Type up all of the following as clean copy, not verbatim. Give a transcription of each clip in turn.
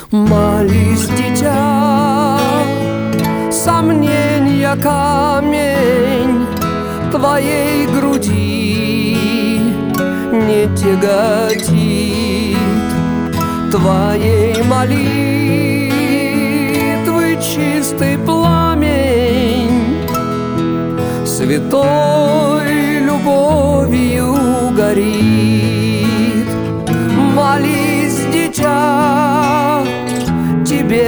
Молись, дитя, сомненья камень твоей груди не тяготит, твоей молитвы чистый пламень святой любовью горит. Молись, дитя, тебе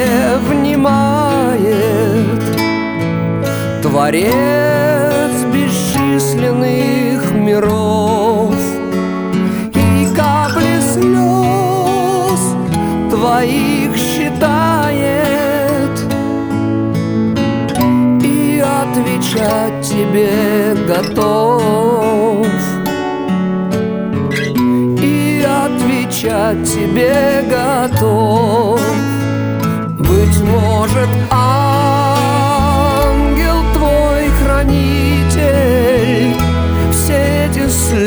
внимает Творец бесчисленных миров, и капли слез твоих считает, и отвечать тебе готов, и отвечать тебе готов. Быть может, ангел твой хранитель все эти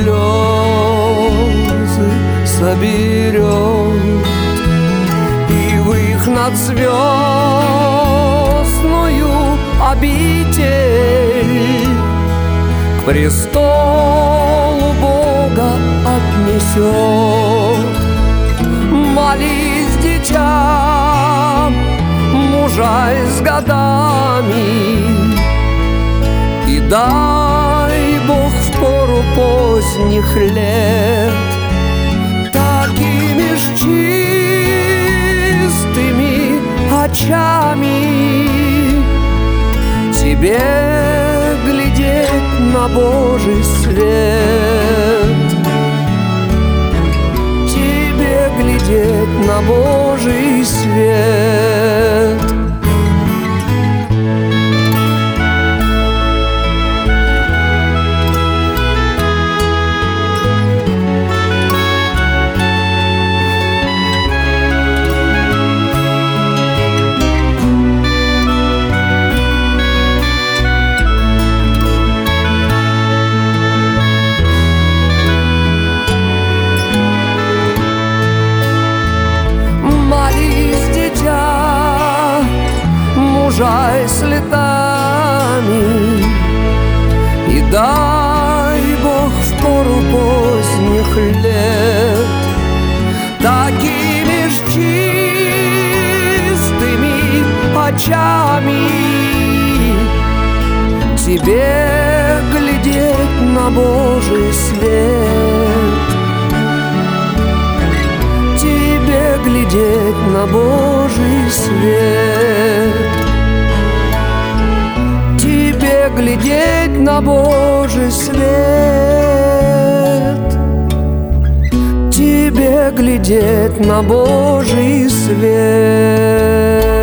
слезы соберет, и в их надзвездную обитель к престолу Бога отнесет. Молись, дитя, мужай с годами, и дай Бог в пору поздних лет такими ж чистыми очами тебе глядеть на Божий свет, тебе глядеть на Божий свет. Мужай с летами, и дай Бог в пору поздних лет такими ж чистыми очами тебе глядеть на Божий свет, тебе глядеть на Божий свет, глядеть на Божий свет, тебе глядеть на Божий свет.